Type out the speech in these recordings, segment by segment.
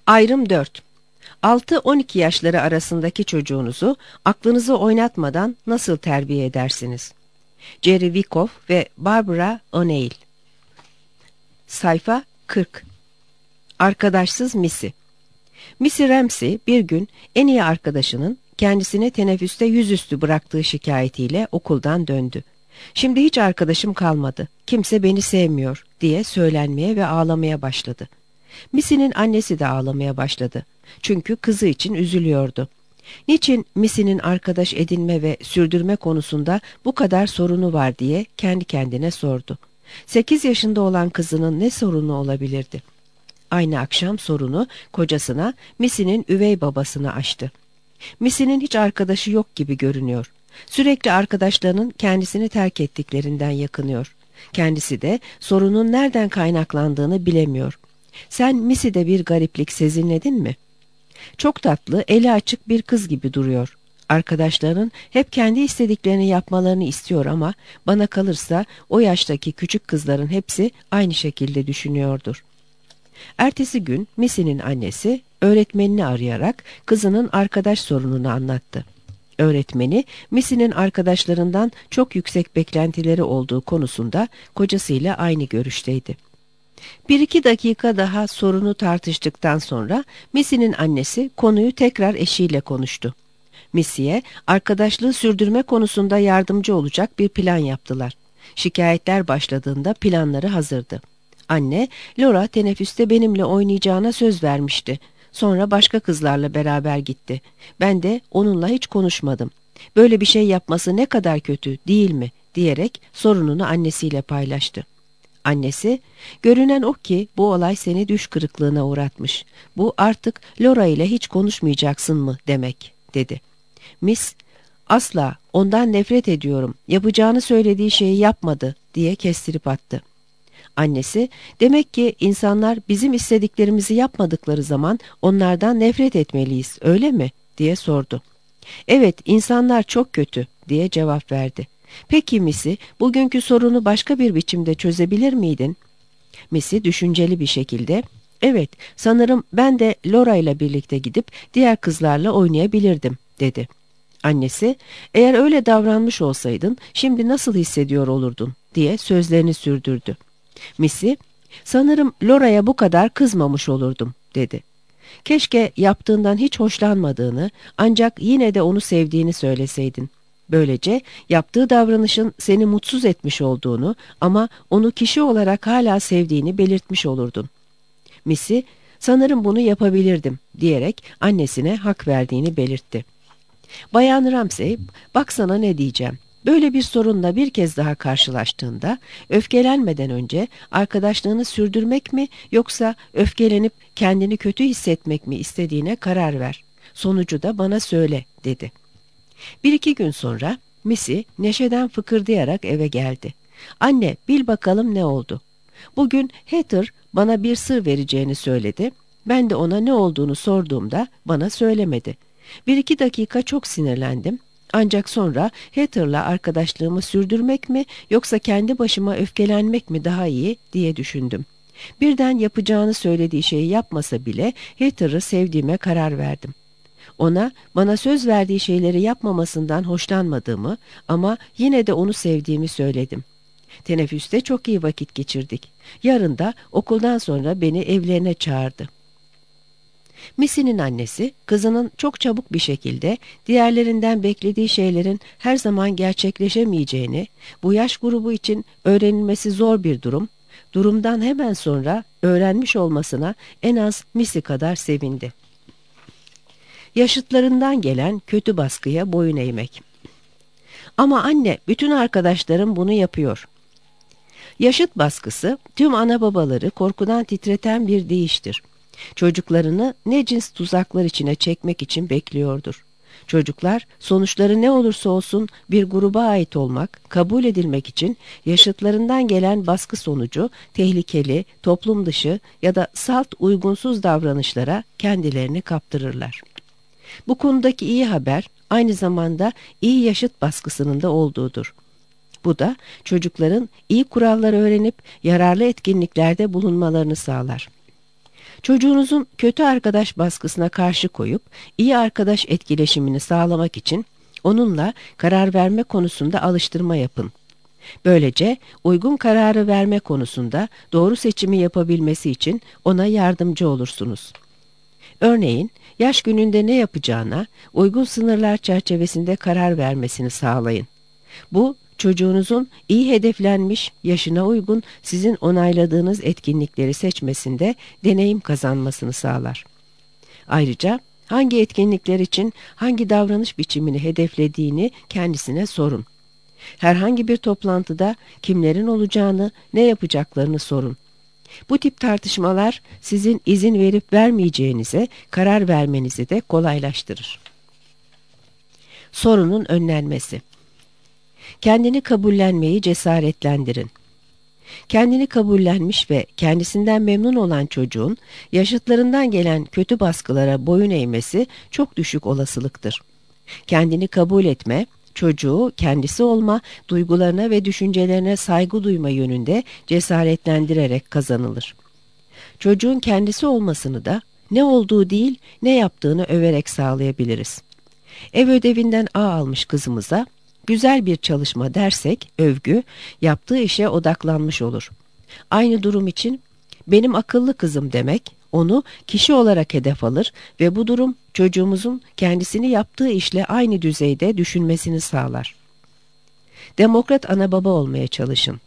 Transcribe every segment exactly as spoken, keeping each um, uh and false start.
Ayrım dört. altı on iki yaşları arasındaki çocuğunuzu aklınızı oynatmadan nasıl terbiye edersiniz? Jerry Wyckoff ve Barbara O'Neill. Sayfa kırk. Arkadaşsız Missy. Missy Ramsey bir gün en iyi arkadaşının kendisini teneffüste yüzüstü bıraktığı şikayetiyle okuldan döndü. "Şimdi hiç arkadaşım kalmadı, kimse beni sevmiyor" diye söylenmeye ve ağlamaya başladı. Missy'nin annesi de ağlamaya başladı. Çünkü kızı için üzülüyordu. Niçin Missy'nin arkadaş edinme ve sürdürme konusunda bu kadar sorunu var diye kendi kendine sordu. Sekiz yaşında olan kızının ne sorunu olabilirdi? Aynı akşam sorunu kocasına, Missy'nin üvey babasına açtı. Missy'nin hiç arkadaşı yok gibi görünüyor. Sürekli arkadaşlarının kendisini terk ettiklerinden yakınıyor. Kendisi de sorunun nereden kaynaklandığını bilemiyor. "Sen Missy'de bir gariplik sezinledin mi? Çok tatlı, eli açık bir kız gibi duruyor. Arkadaşlarının hep kendi istediklerini yapmalarını istiyor ama bana kalırsa o yaştaki küçük kızların hepsi aynı şekilde düşünüyordur." Ertesi gün Missy'nin annesi öğretmenini arayarak kızının arkadaş sorununu anlattı. Öğretmeni, Missy'nin arkadaşlarından çok yüksek beklentileri olduğu konusunda kocasıyla aynı görüşteydi. Bir iki dakika daha sorunu tartıştıktan sonra Missy'nin annesi konuyu tekrar eşiyle konuştu. Missy'ye arkadaşlığı sürdürme konusunda yardımcı olacak bir plan yaptılar. Şikayetler başladığında planları hazırdı. "Anne, Laura teneffüste benimle oynayacağına söz vermişti. Sonra başka kızlarla beraber gitti. Ben de onunla hiç konuşmadım. Böyle bir şey yapması ne kadar kötü, değil mi?" diyerek sorununu annesiyle paylaştı. Annesi, "Görünen o ki bu olay seni düş kırıklığına uğratmış. Bu artık Laura ile hiç konuşmayacaksın mı demek?" dedi. Miss, "Asla, ondan nefret ediyorum. Yapacağını söylediği şeyi yapmadı" diye kestirip attı. Annesi, "Demek ki insanlar bizim istediklerimizi yapmadıkları zaman onlardan nefret etmeliyiz, öyle mi?" diye sordu. "Evet, insanlar çok kötü" diye cevap verdi. "Peki Missy, bugünkü sorunu başka bir biçimde çözebilir miydin?" Missy düşünceli bir şekilde, "Evet, sanırım ben de Laura ile birlikte gidip diğer kızlarla oynayabilirdim" dedi. Annesi, "Eğer öyle davranmış olsaydın şimdi nasıl hissediyor olurdun?" diye sözlerini sürdürdü. Missy, "Sanırım Laura'ya bu kadar kızmamış olurdum" dedi. "Keşke yaptığından hiç hoşlanmadığını ancak yine de onu sevdiğini söyleseydin. Böylece yaptığı davranışın seni mutsuz etmiş olduğunu ama onu kişi olarak hala sevdiğini belirtmiş olurdun." Missy, "Sanırım bunu yapabilirdim" diyerek annesine hak verdiğini belirtti. Bayan Ramsey, "Bak sana ne diyeceğim. Böyle bir sorunla bir kez daha karşılaştığında öfkelenmeden önce arkadaşlığını sürdürmek mi yoksa öfkelenip kendini kötü hissetmek mi istediğine karar ver. Sonucu da bana söyle" dedi. Bir iki gün sonra Missy neşeden fıkırdayarak eve geldi. "Anne, bil bakalım ne oldu? Bugün Heather bana bir sır vereceğini söyledi. Ben de ona ne olduğunu sorduğumda bana söylemedi. Bir iki dakika çok sinirlendim. Ancak sonra Heather'la arkadaşlığımı sürdürmek mi yoksa kendi başıma öfkelenmek mi daha iyi diye düşündüm. Birden yapacağını söylediği şeyi yapmasa bile Heather'ı sevdiğime karar verdim. Ona bana söz verdiği şeyleri yapmamasından hoşlanmadığımı ama yine de onu sevdiğimi söyledim. Teneffüste çok iyi vakit geçirdik. Yarın da okuldan sonra beni evlerine çağırdı." Missy'nin annesi, kızının çok çabuk bir şekilde diğerlerinden beklediği şeylerin her zaman gerçekleşemeyeceğini, bu yaş grubu için öğrenilmesi zor bir durum, durumdan hemen sonra öğrenmiş olmasına en az Missy kadar sevindi. Yaşıtlarından gelen kötü baskıya boyun eğmek. "Ama anne, bütün arkadaşlarım bunu yapıyor." Yaşıt baskısı tüm ana babaları korkudan titreten bir deyiştir. Çocuklarını ne cins tuzaklar içine çekmek için bekliyordur. Çocuklar sonuçları ne olursa olsun bir gruba ait olmak, kabul edilmek için yaşıtlarından gelen baskı sonucu tehlikeli, toplum dışı ya da salt uygunsuz davranışlara kendilerini kaptırırlar. Bu konudaki iyi haber aynı zamanda iyi yaşıt baskısının da olduğudur. Bu da çocukların iyi kuralları öğrenip yararlı etkinliklerde bulunmalarını sağlar. Çocuğunuzun kötü arkadaş baskısına karşı koyup iyi arkadaş etkileşimini sağlamak için onunla karar verme konusunda alıştırma yapın. Böylece uygun kararı verme konusunda doğru seçimi yapabilmesi için ona yardımcı olursunuz. Örneğin, yaş gününde ne yapacağına uygun sınırlar çerçevesinde karar vermesini sağlayın. Bu, çocuğunuzun iyi hedeflenmiş, yaşına uygun, sizin onayladığınız etkinlikleri seçmesinde deneyim kazanmasını sağlar. Ayrıca hangi etkinlikler için hangi davranış biçimini hedeflediğini kendisine sorun. Herhangi bir toplantıda kimlerin olacağını, ne yapacaklarını sorun. Bu tip tartışmalar sizin izin verip vermeyeceğinize karar vermenizi de kolaylaştırır. Sorunun önlenmesi. Kendini kabullenmeyi cesaretlendirin. Kendini kabullenmiş ve kendisinden memnun olan çocuğun yaşıtlarından gelen kötü baskılara boyun eğmesi çok düşük olasılıktır. Kendini kabul etme, çocuğu kendisi olma, duygularına ve düşüncelerine saygı duyma yönünde cesaretlendirerek kazanılır. Çocuğun kendisi olmasını da ne olduğu değil, ne yaptığını överek sağlayabiliriz. Ev ödevinden A almış kızımıza, güzel bir çalışma dersek, övgü, yaptığı işe odaklanmış olur. Aynı durum için, benim akıllı kızım demek, onu kişi olarak hedef alır ve bu durum çocuğumuzun kendisini yaptığı işle aynı düzeyde düşünmesini sağlar. Demokrat ana baba olmaya çalışın.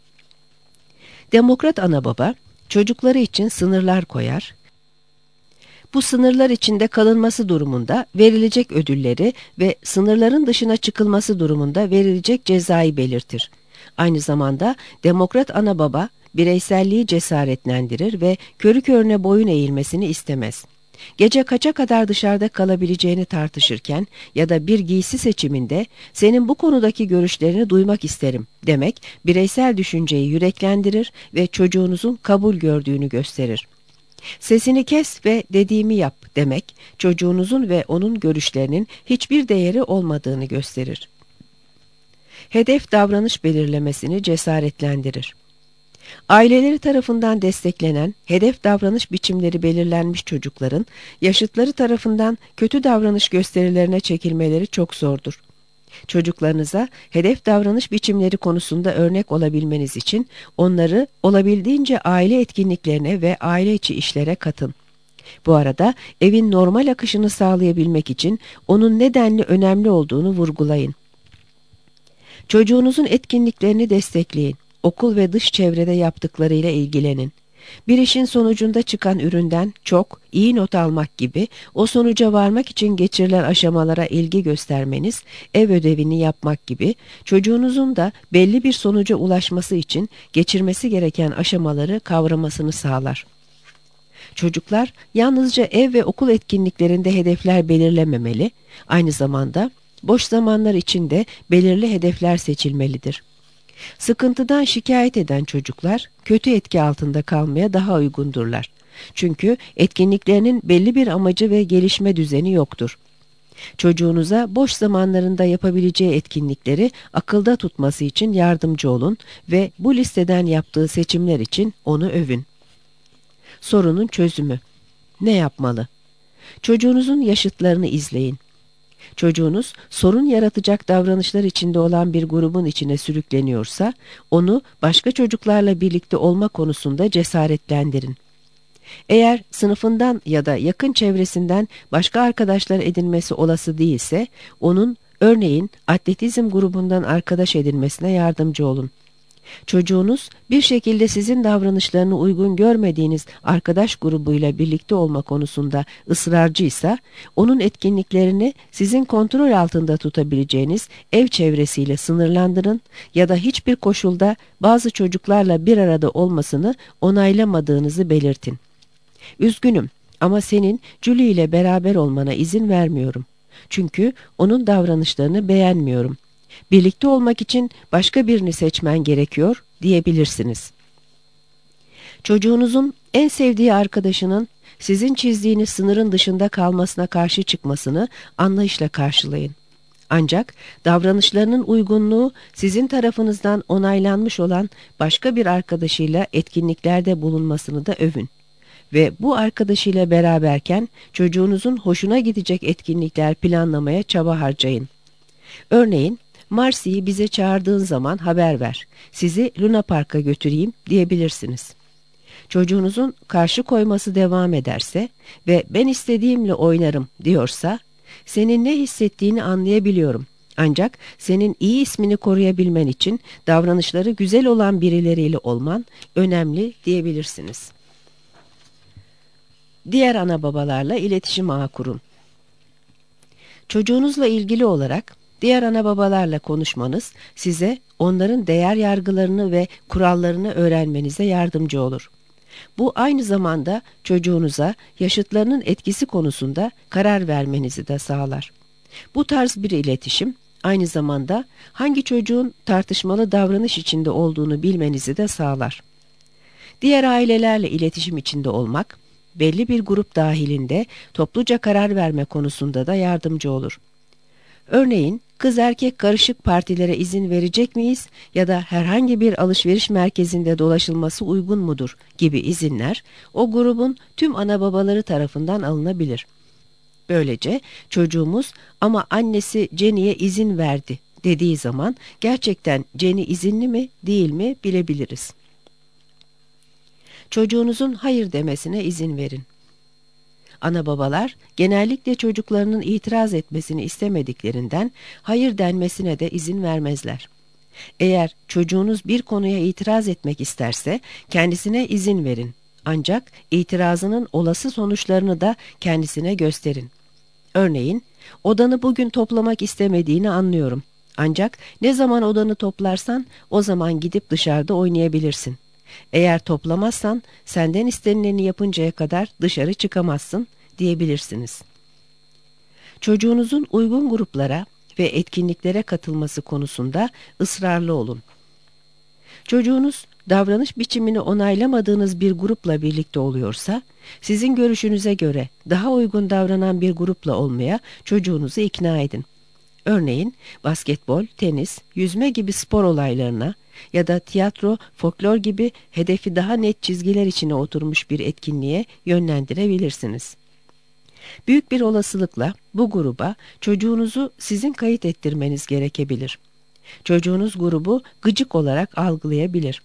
Demokrat ana baba, çocukları için sınırlar koyar. Bu sınırlar içinde kalınması durumunda verilecek ödülleri ve sınırların dışına çıkılması durumunda verilecek cezayı belirtir. Aynı zamanda demokrat ana baba bireyselliği cesaretlendirir ve körü körüne boyun eğilmesini istemez. Gece kaça kadar dışarıda kalabileceğini tartışırken ya da bir giysi seçiminde senin bu konudaki görüşlerini duymak isterim demek bireysel düşünceyi yüreklendirir ve çocuğunuzun kabul gördüğünü gösterir. Sesini kes ve dediğimi yap demek çocuğunuzun ve onun görüşlerinin hiçbir değeri olmadığını gösterir. Hedef davranış belirlemesini cesaretlendirir. Aileleri tarafından desteklenen, hedef davranış biçimleri belirlenmiş çocukların, yaşıtları tarafından kötü davranış gösterilerine çekilmeleri çok zordur. Çocuklarınıza hedef davranış biçimleri konusunda örnek olabilmeniz için onları olabildiğince aile etkinliklerine ve aile içi işlere katın. Bu arada evin normal akışını sağlayabilmek için onun nedenli önemli olduğunu vurgulayın. Çocuğunuzun etkinliklerini destekleyin. Okul ve dış çevrede yaptıklarıyla ilgilenin. Bir işin sonucunda çıkan üründen çok, iyi not almak gibi o sonuca varmak için geçirilen aşamalara ilgi göstermeniz, ev ödevini yapmak gibi çocuğunuzun da belli bir sonuca ulaşması için geçirmesi gereken aşamaları kavramasını sağlar. Çocuklar yalnızca ev ve okul etkinliklerinde hedefler belirlememeli, aynı zamanda boş zamanlar için de belirli hedefler seçilmelidir. Sıkıntıdan şikayet eden çocuklar kötü etki altında kalmaya daha uygundurlar. Çünkü etkinliklerinin belli bir amacı ve gelişme düzeni yoktur. Çocuğunuza boş zamanlarında yapabileceği etkinlikleri akılda tutması için yardımcı olun ve bu listeden yaptığı seçimler için onu övün. Sorunun çözümü. Ne yapmalı? Çocuğunuzun yaşıtlarını izleyin. Çocuğunuz sorun yaratacak davranışlar içinde olan bir grubun içine sürükleniyorsa, onu başka çocuklarla birlikte olma konusunda cesaretlendirin. Eğer sınıfından ya da yakın çevresinden başka arkadaşlar edinmesi olası değilse, onun örneğin atletizm grubundan arkadaş edinmesine yardımcı olun. Çocuğunuz bir şekilde sizin davranışlarını uygun görmediğiniz arkadaş grubuyla birlikte olma konusunda ısrarcıysa, onun etkinliklerini sizin kontrol altında tutabileceğiniz ev çevresiyle sınırlandırın ya da hiçbir koşulda bazı çocuklarla bir arada olmasını onaylamadığınızı belirtin. Üzgünüm ama senin Julie ile beraber olmana izin vermiyorum. Çünkü onun davranışlarını beğenmiyorum. Birlikte olmak için başka birini seçmen gerekiyor diyebilirsiniz. Çocuğunuzun en sevdiği arkadaşının sizin çizdiğiniz sınırın dışında kalmasına karşı çıkmasını anlayışla karşılayın. Ancak davranışlarının uygunluğu sizin tarafınızdan onaylanmış olan başka bir arkadaşıyla etkinliklerde bulunmasını da övün. ve bu arkadaşıyla beraberken çocuğunuzun hoşuna gidecek etkinlikler planlamaya çaba harcayın. Örneğin, Marcy'yi bize çağırdığın zaman haber ver, sizi Luna Park'a götüreyim diyebilirsiniz. Çocuğunuzun karşı koyması devam ederse ve ben istediğimle oynarım diyorsa, senin ne hissettiğini anlayabiliyorum. Ancak senin iyi ismini koruyabilmen için davranışları güzel olan birileriyle olman önemli diyebilirsiniz. Diğer ana babalarla iletişim ağı kurun. Çocuğunuzla ilgili olarak diğer ana babalarla konuşmanız size onların değer yargılarını ve kurallarını öğrenmenize yardımcı olur. Bu aynı zamanda çocuğunuza yaşıtlarının etkisi konusunda karar vermenizi de sağlar. Bu tarz bir iletişim aynı zamanda hangi çocuğun tartışmalı davranış içinde olduğunu bilmenizi de sağlar. Diğer ailelerle iletişim içinde olmak, belli bir grup dahilinde topluca karar verme konusunda da yardımcı olur. Örneğin, kız erkek karışık partilere izin verecek miyiz ya da herhangi bir alışveriş merkezinde dolaşılması uygun mudur gibi izinler o grubun tüm ana babaları tarafından alınabilir. Böylece çocuğumuz ama annesi Jenny'e izin verdi dediği zaman gerçekten Jenny izinli mi değil mi bilebiliriz. Çocuğunuzun hayır demesine izin verin. Ana babalar genellikle çocuklarının itiraz etmesini istemediklerinden hayır denmesine de izin vermezler. Eğer çocuğunuz bir konuya itiraz etmek isterse kendisine izin verin. Ancak itirazının olası sonuçlarını da kendisine gösterin. Örneğin, odanı bugün toplamak istemediğini anlıyorum. Ancak ne zaman odanı toplarsan o zaman gidip dışarıda oynayabilirsin. Eğer toplamazsan senden istenileni yapıncaya kadar dışarı çıkamazsın diyebilirsiniz. Çocuğunuzun uygun gruplara ve etkinliklere katılması konusunda ısrarlı olun. Çocuğunuz davranış biçimini onaylamadığınız bir grupla birlikte oluyorsa, sizin görüşünüze göre daha uygun davranan bir grupla olmaya çocuğunuzu ikna edin. Örneğin basketbol, tenis, yüzme gibi spor olaylarına ya da tiyatro, folklor gibi hedefi daha net çizgiler içine oturmuş bir etkinliğe yönlendirebilirsiniz. Büyük bir olasılıkla bu gruba çocuğunuzu sizin kayıt ettirmeniz gerekebilir. Çocuğunuz grubu gıcık olarak algılayabilir.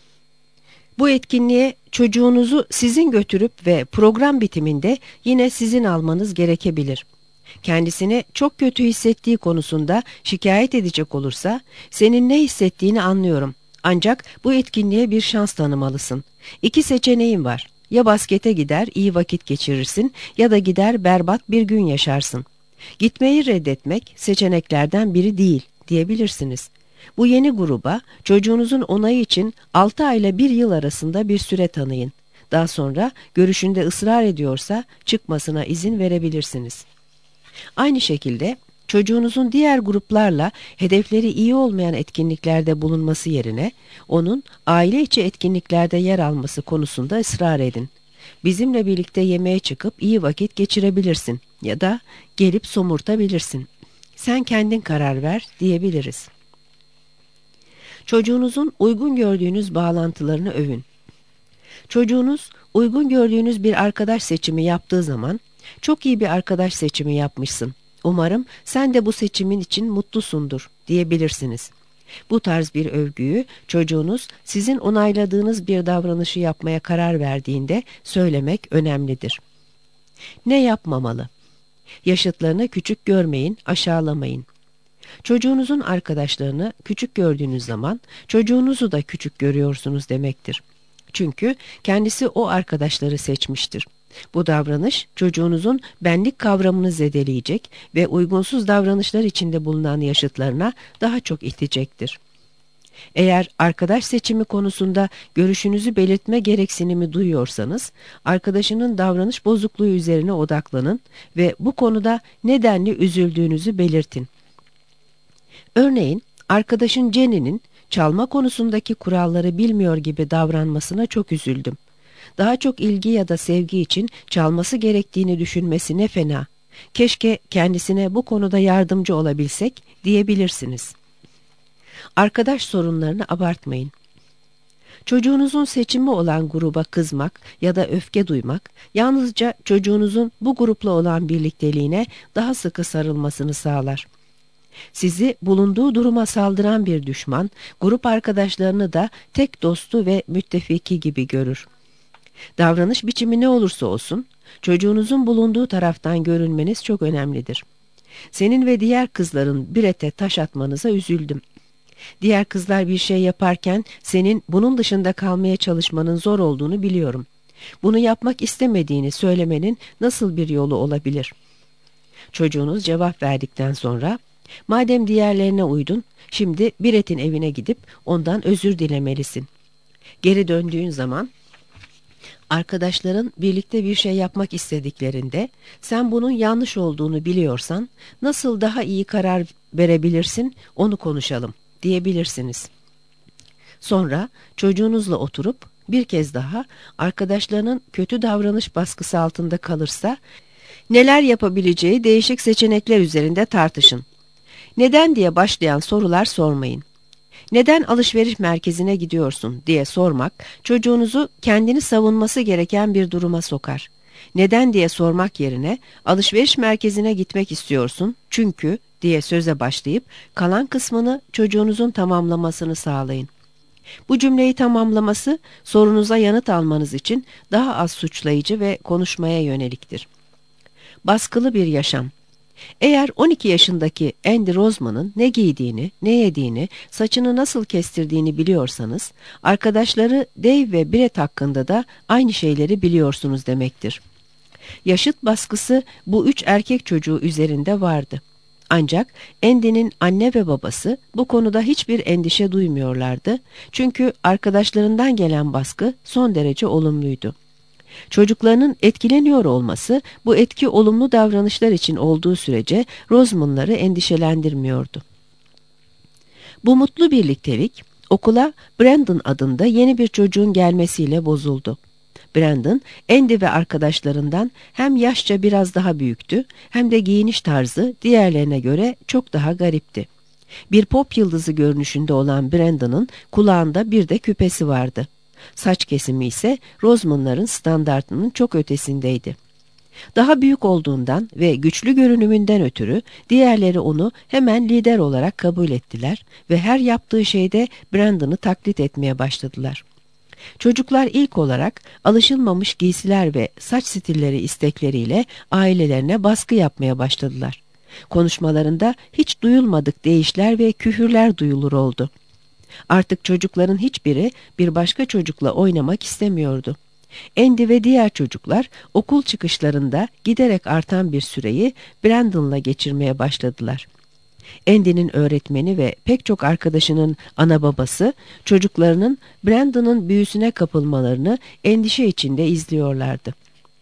Bu etkinliğe çocuğunuzu sizin götürüp ve program bitiminde yine sizin almanız gerekebilir. Kendisini çok kötü hissettiği konusunda şikayet edecek olursa, senin ne hissettiğini anlıyorum. Ancak bu etkinliğe bir şans tanımalısın. İki seçeneğin var. Ya baskete gider, iyi vakit geçirirsin ya da gider berbat bir gün yaşarsın. Gitmeyi reddetmek seçeneklerden biri değil diyebilirsiniz. Bu yeni gruba çocuğunuzun onayı için altı ay ile bir yıl arasında bir süre tanıyın. Daha sonra görüşünde ısrar ediyorsa çıkmasına izin verebilirsiniz. Aynı şekilde çocuğunuzun diğer gruplarla hedefleri iyi olmayan etkinliklerde bulunması yerine onun aile içi etkinliklerde yer alması konusunda ısrar edin. Bizimle birlikte yemeğe çıkıp iyi vakit geçirebilirsin ya da gelip somurtabilirsin. Sen kendin karar ver diyebiliriz. Çocuğunuzun uygun gördüğünüz bağlantılarını övün. Çocuğunuz uygun gördüğünüz bir arkadaş seçimi yaptığı zaman, çok iyi bir arkadaş seçimi yapmışsın. Umarım sen de bu seçimin için mutlusundur diyebilirsiniz. Bu tarz bir övgüyü çocuğunuz sizin onayladığınız bir davranışı yapmaya karar verdiğinde söylemek önemlidir. Ne yapmamalı? Yaşıtlarını küçük görmeyin, aşağılamayın. Çocuğunuzun arkadaşlarını küçük gördüğünüz zaman çocuğunuzu da küçük görüyorsunuz demektir. Çünkü kendisi o arkadaşları seçmiştir. Bu davranış çocuğunuzun benlik kavramını zedeleyecek ve uygunsuz davranışlar içinde bulunan yaşıtlarına daha çok itecektir. Eğer arkadaş seçimi konusunda görüşünüzü belirtme gereksinimi duyuyorsanız, arkadaşının davranış bozukluğu üzerine odaklanın ve bu konuda nedenli üzüldüğünüzü belirtin. Örneğin, arkadaşın Jenny'nin çalma konusundaki kuralları bilmiyor gibi davranmasına çok üzüldüm. Daha çok ilgi ya da sevgi için çalması gerektiğini düşünmesi ne fena. Keşke kendisine bu konuda yardımcı olabilsek diyebilirsiniz. Arkadaş sorunlarını abartmayın. Çocuğunuzun seçimi olan gruba kızmak ya da öfke duymak, yalnızca çocuğunuzun bu grupla olan birlikteliğine daha sıkı sarılmasını sağlar. Sizi bulunduğu duruma saldıran bir düşman, grup arkadaşlarını da tek dostu ve müttefiki gibi görür. Davranış biçimi ne olursa olsun, çocuğunuzun bulunduğu taraftan görünmeniz çok önemlidir. Senin ve diğer kızların bir ete taş atmanıza üzüldüm. Diğer kızlar bir şey yaparken senin bunun dışında kalmaya çalışmanın zor olduğunu biliyorum. Bunu yapmak istemediğini söylemenin nasıl bir yolu olabilir? Çocuğunuz cevap verdikten sonra, madem diğerlerine uydun, şimdi Biret'in evine gidip ondan özür dilemelisin. Geri döndüğün zaman, arkadaşların birlikte bir şey yapmak istediklerinde, sen bunun yanlış olduğunu biliyorsan, nasıl daha iyi karar verebilirsin, onu konuşalım diyebilirsiniz. Sonra çocuğunuzla oturup bir kez daha arkadaşlarının kötü davranış baskısı altında kalırsa neler yapabileceği değişik seçenekler üzerinde tartışın. Neden diye başlayan sorular sormayın. Neden alışveriş merkezine gidiyorsun diye sormak çocuğunuzu kendini savunması gereken bir duruma sokar. Neden diye sormak yerine alışveriş merkezine gitmek istiyorsun çünkü diye söze başlayıp kalan kısmını çocuğunuzun tamamlamasını sağlayın. Bu cümleyi tamamlaması sorunuza yanıt almanız için daha az suçlayıcı ve konuşmaya yöneliktir. Baskılı bir yaşam. Eğer on iki yaşındaki Andy Roseman'ın ne giydiğini, ne yediğini, saçını nasıl kestirdiğini biliyorsanız, arkadaşları Dave ve Brett hakkında da aynı şeyleri biliyorsunuz demektir. Yaşıt baskısı bu üç erkek çocuğu üzerinde vardı. Ancak Andy'nin anne ve babası bu konuda hiçbir endişe duymuyorlardı. Çünkü arkadaşlarından gelen baskı son derece olumluydu. Çocuklarının etkileniyor olması bu etki olumlu davranışlar için olduğu sürece Roseman'ları endişelendirmiyordu. Bu mutlu birliktelik okula Brandon adında yeni bir çocuğun gelmesiyle bozuldu. Brandon, Andy ve arkadaşlarından hem yaşça biraz daha büyüktü hem de giyiniş tarzı diğerlerine göre çok daha garipti. Bir pop yıldızı görünüşünde olan Brandon'ın kulağında bir de küpesi vardı. Saç kesimi ise Roseman'ların standartının çok ötesindeydi. Daha büyük olduğundan ve güçlü görünümünden ötürü diğerleri onu hemen lider olarak kabul ettiler ve her yaptığı şeyde Brandon'ı taklit etmeye başladılar. Çocuklar ilk olarak alışılmamış giysiler ve saç stilleri istekleriyle ailelerine baskı yapmaya başladılar. Konuşmalarında hiç duyulmadık deyişler ve küfürler duyulur oldu. Artık çocukların hiçbiri bir başka çocukla oynamak istemiyordu. Andy ve diğer çocuklar okul çıkışlarında giderek artan bir süreyi Brandon'la geçirmeye başladılar. Andy'nin öğretmeni ve pek çok arkadaşının ana babası çocuklarının Brandon'ın büyüsüne kapılmalarını endişe içinde izliyorlardı.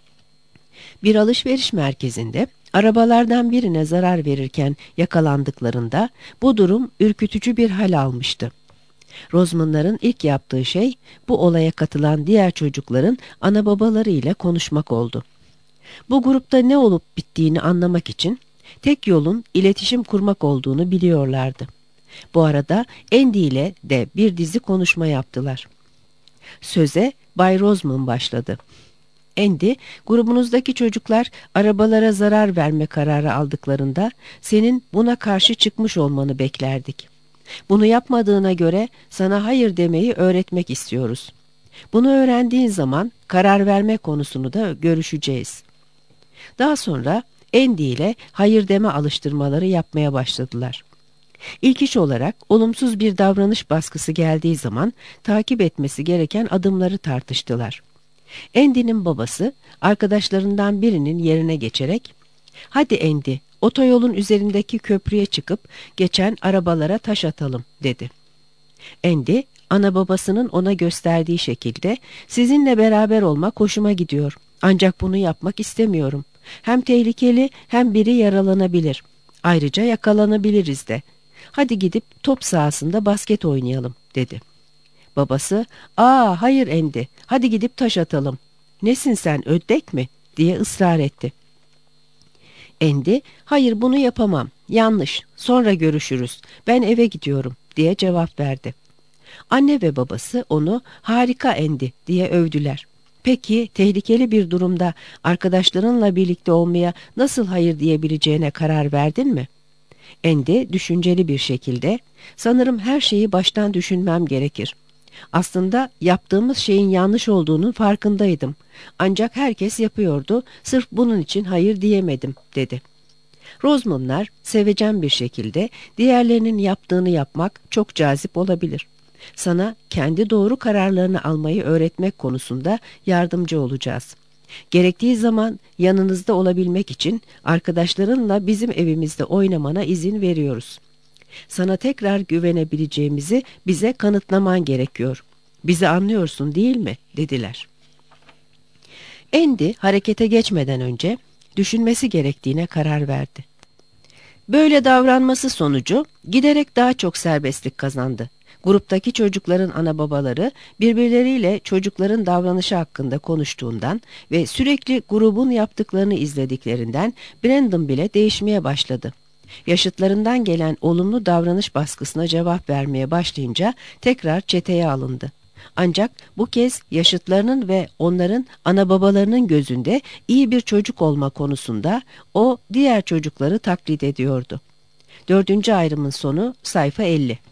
Bir alışveriş merkezinde arabalardan birine zarar verirken yakalandıklarında bu durum ürkütücü bir hal almıştı. Roseman'ların ilk yaptığı şey bu olaya katılan diğer çocukların ana babaları ile konuşmak oldu. Bu grupta ne olup bittiğini anlamak için tek yolun iletişim kurmak olduğunu biliyorlardı. Bu arada Andy ile de bir dizi konuşma yaptılar. Söze Bay Roseman başladı. Andy, grubunuzdaki çocuklar arabalara zarar verme kararı aldıklarında senin buna karşı çıkmış olmanı beklerdik. Bunu yapmadığına göre sana hayır demeyi öğretmek istiyoruz. Bunu öğrendiğin zaman karar verme konusunu da görüşeceğiz. Daha sonra Andy ile hayır deme alıştırmaları yapmaya başladılar. İlk iş olarak olumsuz bir davranış baskısı geldiği zaman takip etmesi gereken adımları tartıştılar. Andy'nin babası arkadaşlarından birinin yerine geçerek "Hadi Andy, otoyolun üzerindeki köprüye çıkıp geçen arabalara taş atalım," dedi. Andy, ana babasının ona gösterdiği şekilde "Sizinle beraber olmak hoşuma gidiyor. Ancak bunu yapmak istemiyorum. Hem tehlikeli hem biri yaralanabilir. Ayrıca yakalanabiliriz de. Hadi gidip top sahasında basket oynayalım," dedi. Babası, "Aa hayır Andy, hadi gidip taş atalım. Nesin sen, ödlek mi?" diye ısrar etti. Andy, "Hayır bunu yapamam, yanlış, sonra görüşürüz, ben eve gidiyorum," diye cevap verdi. Anne ve babası onu harika Andy diye övdüler. Peki tehlikeli bir durumda arkadaşlarınla birlikte olmaya nasıl hayır diyebileceğine karar verdin mi? Andy düşünceli bir şekilde, sanırım her şeyi baştan düşünmem gerekir. Aslında yaptığımız şeyin yanlış olduğunun farkındaydım. Ancak herkes yapıyordu, sırf bunun için hayır diyemedim, dedi. Roseman'lar sevecen bir şekilde diğerlerinin yaptığını yapmak çok cazip olabilir. Sana kendi doğru kararlarını almayı öğretmek konusunda yardımcı olacağız. Gerektiği zaman yanınızda olabilmek için arkadaşlarınla bizim evimizde oynamana izin veriyoruz. Sana tekrar güvenebileceğimizi bize kanıtlaman gerekiyor. Bizi anlıyorsun değil mi? Dediler. Andy harekete geçmeden önce düşünmesi gerektiğine karar verdi. Böyle davranması sonucu giderek daha çok serbestlik kazandı. Gruptaki çocukların ana babaları birbirleriyle çocukların davranışı hakkında konuştuğundan ve sürekli grubun yaptıklarını izlediklerinden Brandon bile değişmeye başladı. Yaşıtlarından gelen olumlu davranış baskısına cevap vermeye başlayınca tekrar çeteye alındı. Ancak bu kez yaşıtlarının ve onların ana babalarının gözünde iyi bir çocuk olma konusunda o diğer çocukları taklit ediyordu. Dördüncü ayrımın sonu sayfa elli.